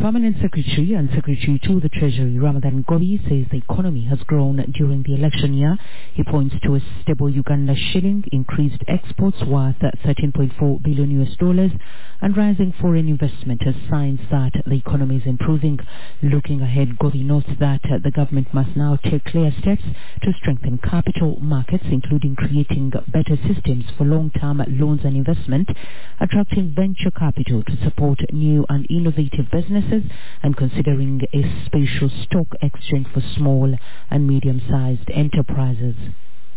Permanent Secretary and Secretary to the Treasury Ramadan Gobi says the economy has grown during the election year. He points to a stable Uganda shilling, increased exports worth $13.4 billion, and rising foreign investment as signs that the economy is improving. Looking ahead, Gobi notes that the government must now take clear steps to strengthen capital markets, including creating better systems for long-term loans and investment, attracting venture capital to support new and innovative businesses, and considering a special stock exchange for small and medium-sized enterprises.